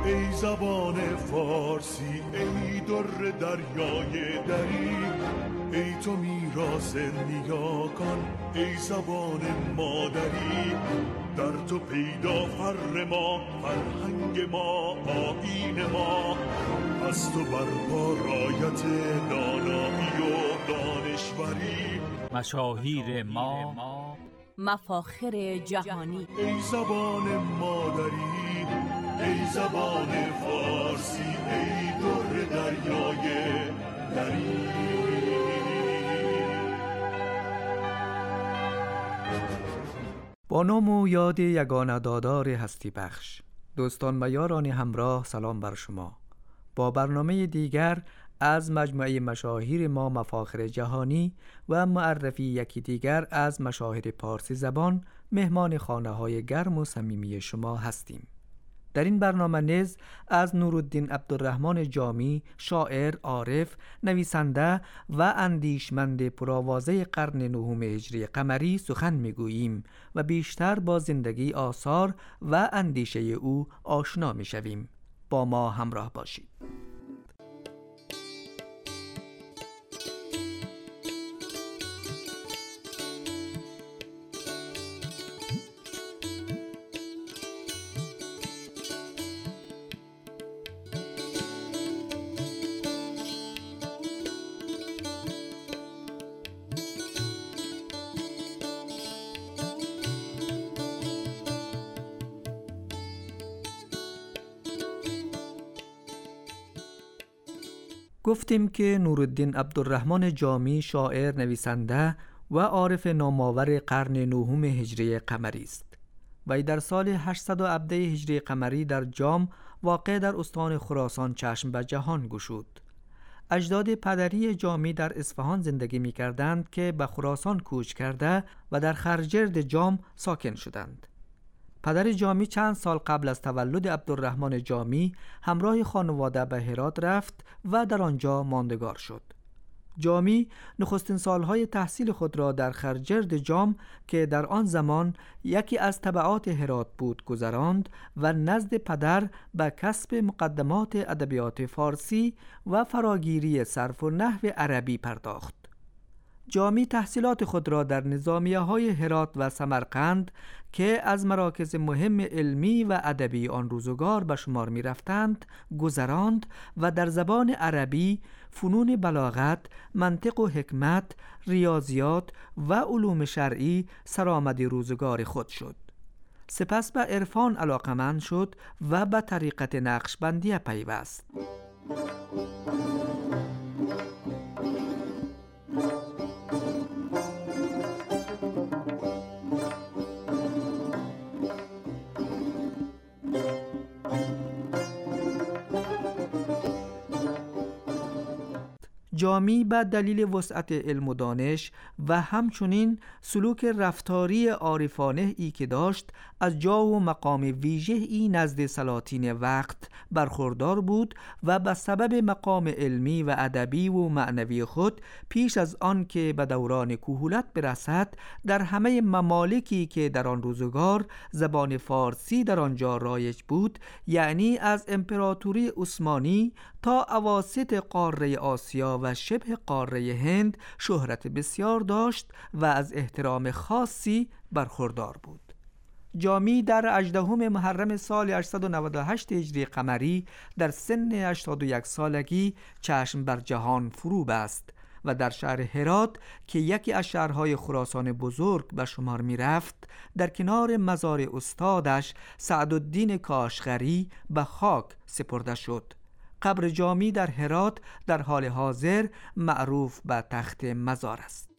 ای زبان فارسی، ای در دریای دری، ای تو میراث نیاکان، ای زبان مادری. در تو پیدا فر ما، فرهنگ ما، آیین ما، از تو برپا رایت دانایی و دانشوری. مشاهیر ما، مفاخر جهانی. ای زبان مادری، ای زبان فارسی، ای در دریای دری. با نام و یاد یگانه دادار هستی بخش، دوستان و یاران همراه، سلام بر شما. با برنامه دیگر از مجموعه مشاهیر ما مفاخر جهانی و معرفی یکی دیگر از مشاهیر پارسی زبان مهمان خانه‌های گرم و صمیمی شما هستیم. در این برنامه نیز از نورالدین عبدالرحمن جامی، شاعر، عارف، نویسنده و اندیشمند پرآوازه قرن نهم هجری قمری سخن میگوییم و بیشتر با زندگی، آثار و اندیشه او آشنا میشویم. با ما همراه باشید. گفتیم که نورالدین عبدالرحمن جامی شاعر، نویسنده و عارف نامآور قرن نهم هجری قمری است. وی در سال 817 هجری قمری در جام واقع در استان خراسان چشم به جهان گشود. اجداد پدری جامی در اصفهان زندگی می کردند که به خراسان کوچ کرده و در خرجرد جام ساکن شدند. پدر جامی چند سال قبل از تولد عبدالرحمن جامی همراه خانواده به هرات رفت و در آنجا ماندگار شد. جامی نخستین سالهای تحصیل خود را در خرجرد جام که در آن زمان یکی از تبعات هرات بود گذراند و نزد پدر به کسب مقدمات ادبیات فارسی و فراگیری صرف و نحو عربی پرداخت. جامی تحصیلات خود را در نظامیه‌های هرات و سمرقند که از مراکز مهم علمی و ادبی آن روزگار به شمار می رفتند گذراند و در زبان عربی فنون بلاغت، منطق و حکمت، ریاضیات و علوم شرعی سرآمد روزگار خود شد. سپس به عرفان علاقمند شد و به طریقت نقشبندی پیوست. جامی به دلیل وسعت علم و دانش و همچنین سلوک رفتاری عارفانه ای که داشت از جا و مقام ویژه ای نزد سلاطین وقت برخوردار بود و به سبب مقام علمی و ادبی و معنوی خود پیش از آن که به دوران کهولت برسد در همه ممالکی که در آن روزگار زبان فارسی در آنجا رایج بود، یعنی از امپراتوری عثمانی تا اواسط قاره آسیا و شبه قاره هند شهرت بسیار داشت و از احترام خاصی برخوردار بود. جامی در 18 محرم سال 898 هجری قمری در سن 81 سالگی چشم بر جهان فرو بست و در شهر هرات که یکی از شهرهای خراسان بزرگ به شمار می رفت در کنار مزار استادش سعدالدین کاشغری به خاک سپرده شد. قبر جامی در هرات در حال حاضر معروف به تخت مزار است.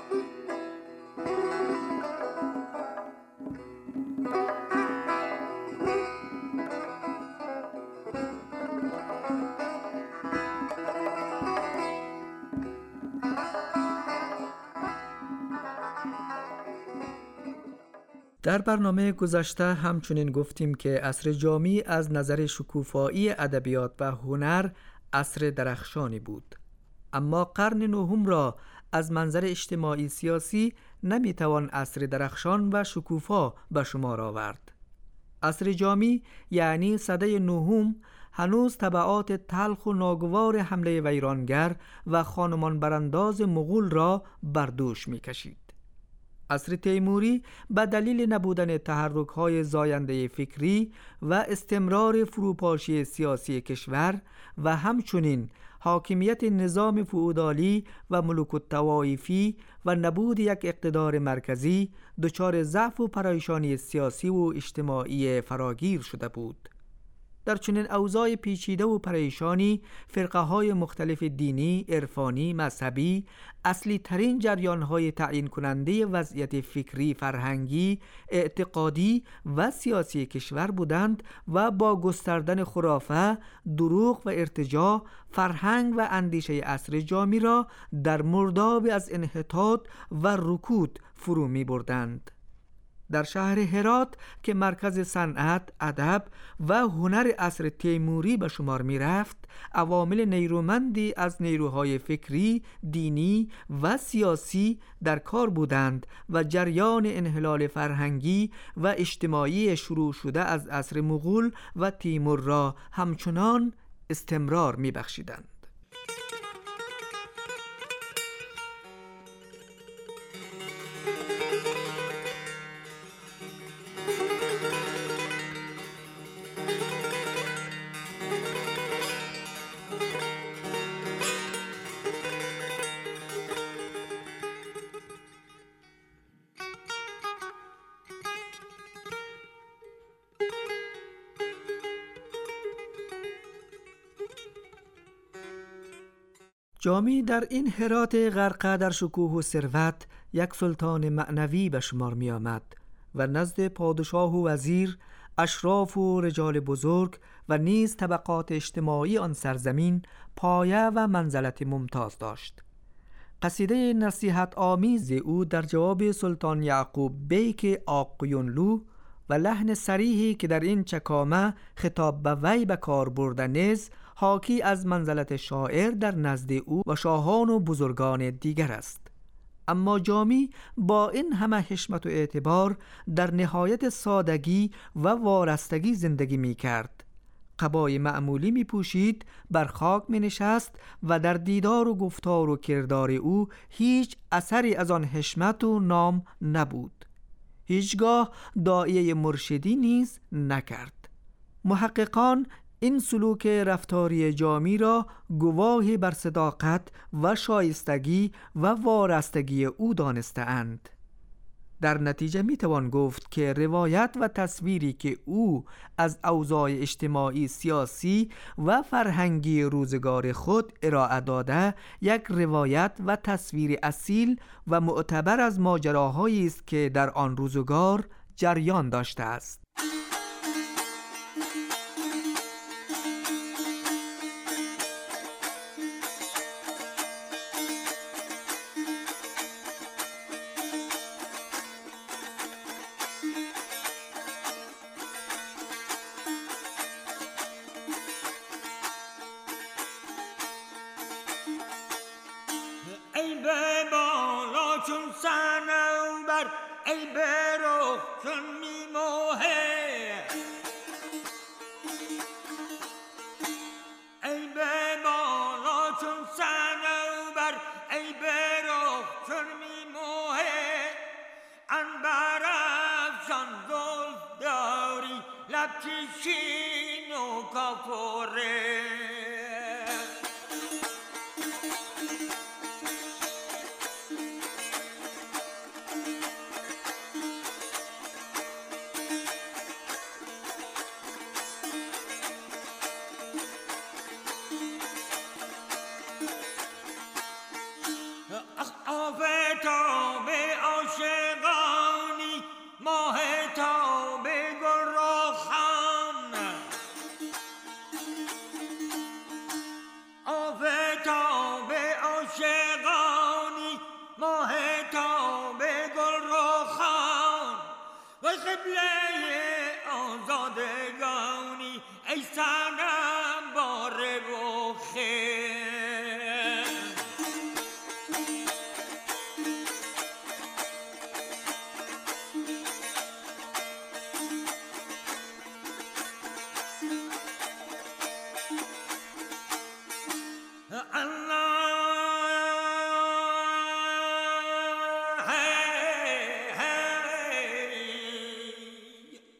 در برنامه گذشته همچنین گفتیم که عصر جامی از نظر شکوفایی ادبیات و هنر عصر درخشانی بود، اما قرن نهم را از منظر اجتماعی سیاسی نمیتوان عصر درخشان و شکوفا به شمار آورد. عصر جامی یعنی سده نهم هنوز تبعات تلخ و ناگوار حمله ویرانگر و خانمان برانداز مغول را بر دوش می‌کشید. عصر تیموری به دلیل نبودن تحرک‌های زاینده فکری و استمرار فروپاشی سیاسی کشور و همچنین حاکمیت نظام فئودالی و ملوک طوایفی و نبود یک اقتدار مرکزی دچار ضعف و پریشانی سیاسی و اجتماعی فراگیر شده بود. در چنین اوضاع پیچیده و پریشانی فرقه‌های مختلف دینی، عرفانی، مذهبی اصلی ترین جریان‌های تعیین کننده وضعیت فکری، فرهنگی، اعتقادی و سیاسی کشور بودند و با گستردن خرافه، دروغ و ارتجاع فرهنگ و اندیشه عصر جامی را در مرداب از انحطاط و رکود فرو می‌بردند. در شهر هرات که مرکز صنعت، ادب و هنر عصر تیموری به شمار می رفت، عوامل نیرومندی از نیروهای فکری، دینی و سیاسی در کار بودند و جریان انحلال فرهنگی و اجتماعی شروع شده از عصر مغول و تیمور را همچنان استمرار می بخشیدند. جامی در این هرات غرقه در شکوه و ثروت یک سلطان معنوی به شمار می آمد و نزد پادشاه و وزیر، اشراف و رجال بزرگ و نیز طبقات اجتماعی آن سرزمین پایه و منزلت ممتاز داشت. قصیده نصیحت آمیز او در جواب سلطان یعقوب بیک آقیونلو و لحن صریحی که در این چکامه خطاب به وی به کار برده نیز حاکی از منزلت شاعر در نزد او و شاهان و بزرگان دیگر است. اما جامی با این همه حشمت و اعتبار در نهایت سادگی و وارستگی زندگی می کرد. قبای معمولی می پوشید، بر خاک می نشست و در دیدار و گفتار و کردار او هیچ اثری از آن حشمت و نام نبود. هیچگاه داعیه مرشدی نیز نکرد. محققان این سلوک رفتاری جامی را گواهی بر صداقت و شایستگی و وارستگی او دانسته‌اند. در نتیجه میتوان گفت که روایت و تصویری که او از اوضاع اجتماعی، سیاسی و فرهنگی روزگار خود ارائه داده یک روایت و تصویر اصیل و معتبر از ماجراهایی است که در آن روزگار جریان داشته است.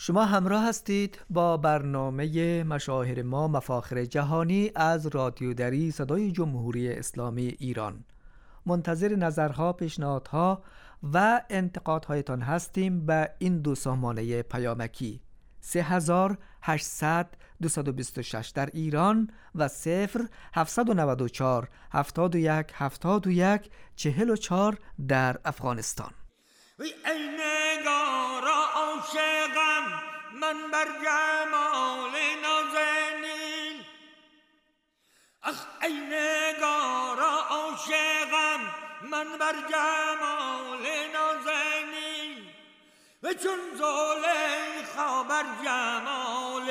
شما همراه هستید با برنامه مشاهیر ما مفاخر جهانی از رادیو دری صدای جمهوری اسلامی ایران. منتظر نظرها، پیشنهادها و انتقادهایتان هستیم به این دو سامانه پیامکی 3800 226 در ایران و 0794 71 71 44 در افغانستان. ای نگارا عاشقم من بر جمال نازنین، اخ ای نگارا عاشقم من بر جمال نازنین، و چون زلیخا بر جمال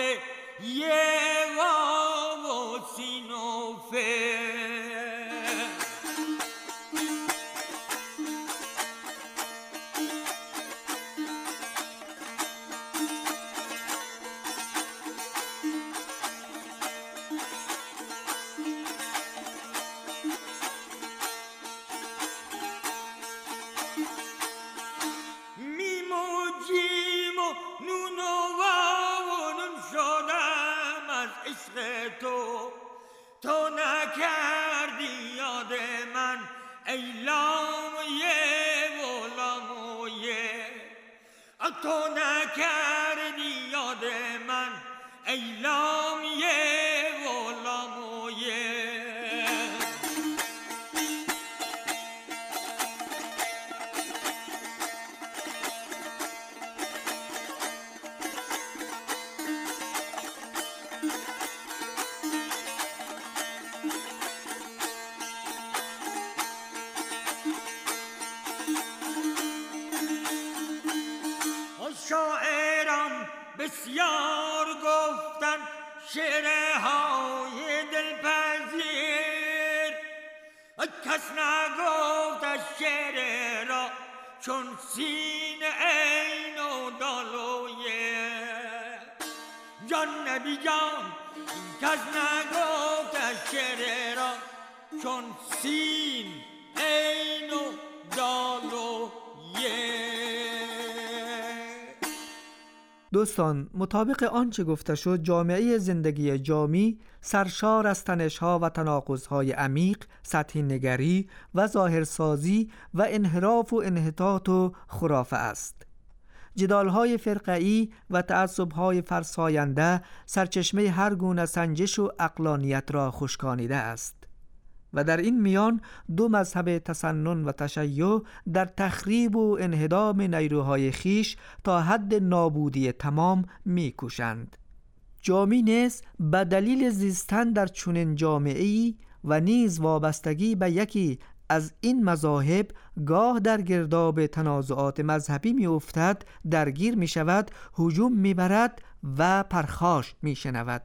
یوا و سینوفه. تو نکردی یاد من ای لامویه و لامویه، تو نکردی یاد من ای لامویه و لامویه. شاعران بسیار گفتن شعرهای دلپذیر، کس نگفت از شعر را چون سین عین و دالویه. جان نبی جان کس نگفت از شعر را چون سین عین و دالویه. دوستان، مطابق آنچه گفته شد، جامعه زندگی جامی سرشار از تنش‌ها و تناقض‌های عمیق، سطحی نگری و ظاهرسازی و انحراف و انحطاط و خرافه است. جدال‌های فرقه‌ای و تعصب‌های فرساینده سرچشمه هر گونه سنجش و عقلانیت را خشکانیده است. و در این میان دو مذهب تسنن و تشیع در تخریب و انهدام نیروهای خیش تا حد نابودی تمام می‌کوشند. جامی نیز به دلیل زیستن در چنین جامعه‌ای و نیز وابستگی به یکی از این مذاهب گاه در گرداب تنازعات مذهبی می‌افتد، درگیر می‌شود، هجوم می‌برد و پرخاش می‌شنود.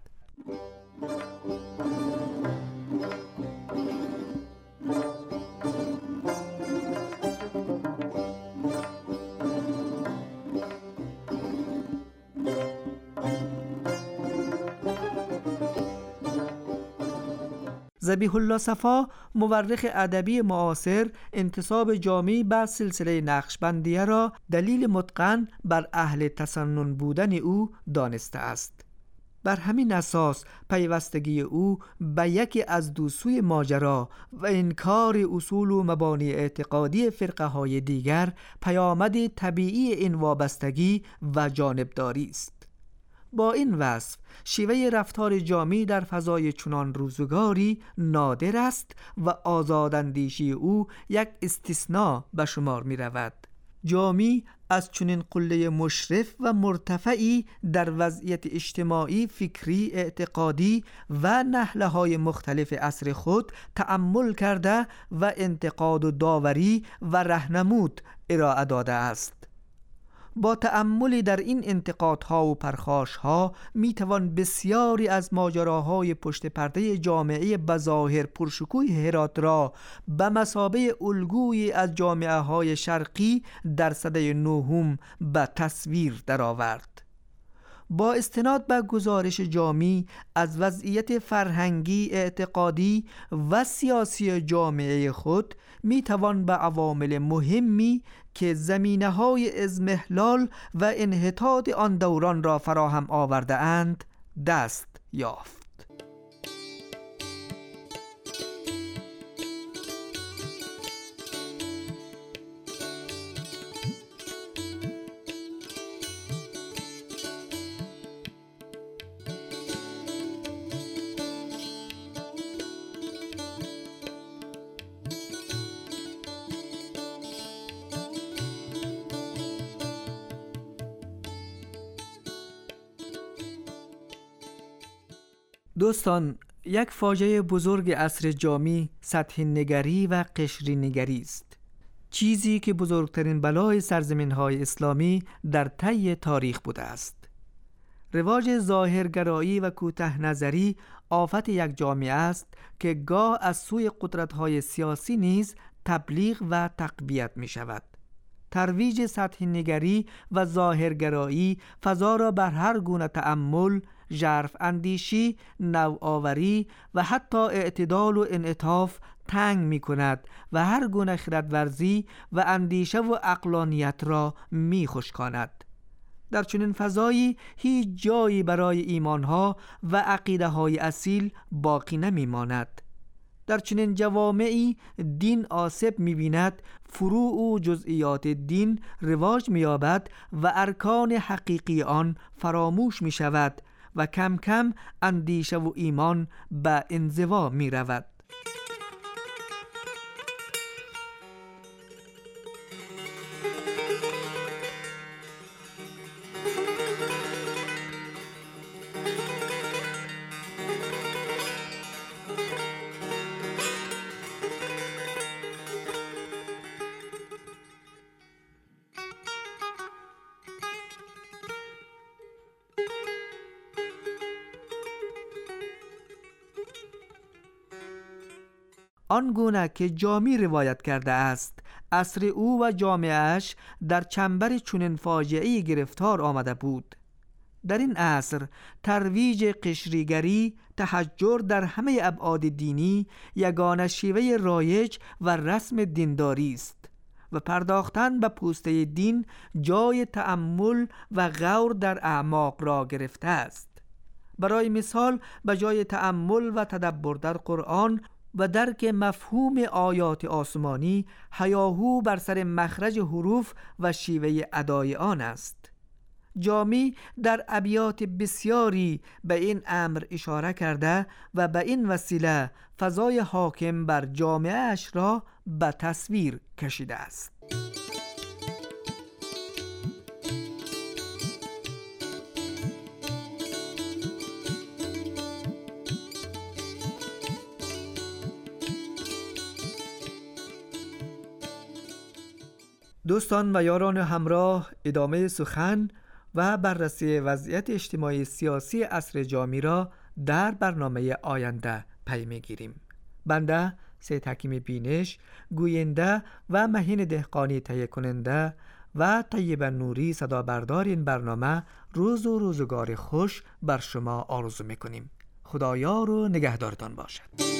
ذبیح الله صفا، مورخ ادبی معاصر، انتساب جامی به سلسله نقشبندیه را دلیل متقن بر اهل تسنن بودن او دانسته است. بر همین اساس پیوستگی او به یکی از دو سوی ماجرا و انکار اصول و مبانی اعتقادی فرقه های دیگر پیامد طبیعی این وابستگی و جانبداری است. با این وصف شیوه رفتار جامی در فضای چنان روزگاری نادر است و آزاداندیشی او یک استثناء به شمار می رود. جامی از چنین قله مشرف و مرتفعی در وضعیت اجتماعی، فکری، اعتقادی و نحله‌های مختلف عصر خود تأمل کرده و انتقاد و داوری و راهنمود ارائه داده است. با تأملی در این انتقادها و پرخاشها میتوان بسیاری از ماجراهای پشت پرده جامعه بظاهر پرشکوه هرات را به مثابه الگویی از جامعه‌های شرقی در سده نهم به تصویر درآورد. با استناد به گزارش جامی از وضعیت فرهنگی، اعتقادی و سیاسی جامعه خود می توان به عوامل مهمی که زمینه‌های اضمحلال و انحطاط آن دوران را فراهم آورده اند دست یافت. دوستان، یک فاجعه بزرگ عصر جامی سطح نگری و قشری نگری است، چیزی که بزرگترین بلای سرزمین‌های اسلامی در طی تاریخ بوده است. رواج ظاهرگرایی و کوته نظری آفت یک جامعه است که گاه از سوی قدرت‌های سیاسی نیز تبلیغ و تقویت می شود. ترویج سطح نگری و ظاهرگرایی فضا را بر هر گونه تأمل، ژرف اندیشی، نوآوری و حتی اعتدال و انعطاف تنگ می کند و هر گونه خردورزی و اندیشه و عقلانیت را می خشکاند. در چنین فضایی هیچ جایی برای ایمانها و عقیده های اصیل باقی نمی ماند. در چنین جوامعی دین آسیب می بیند، فروع و جزئیات دین رواج می یابد و ارکان حقیقی آن فراموش می شود و کم کم اندیشه و ایمان به انزوا می رود. آنگونه که جامی روایت کرده است، عصر او و جامعهش در چنبر چنین فاجعه‌ای گرفتار آمده بود. در این عصر ترویج قشریگری، تحجر در همه ابعاد دینی یگانه شیوه رایج و رسم دینداری است و پرداختن به پوسته دین جای تأمل و غور در اعماق را گرفته است. برای مثال به جای تأمل و تدبر در قرآن و درک مفهوم آیات آسمانی، هیاهو بر سر مخرج حروف و شیوه ادای آن است. جامی در ابیات بسیاری به این امر اشاره کرده و به این وسیله فضای حاکم بر جامعه اش را به تصویر کشیده است. دوستان و یاران همراه، ادامه سخن و بررسی وضعیت اجتماعی سیاسی عصر جامی را در برنامه آینده پی می‌گیریم. بنده سید حکیم بینش، گوینده و مهین دهقانی تهیه کننده و طیب نوری صدا بردار این برنامه روز و روزگار خوش بر شما آرزو می‌کنیم. خدایار و نگهدارتان باشد.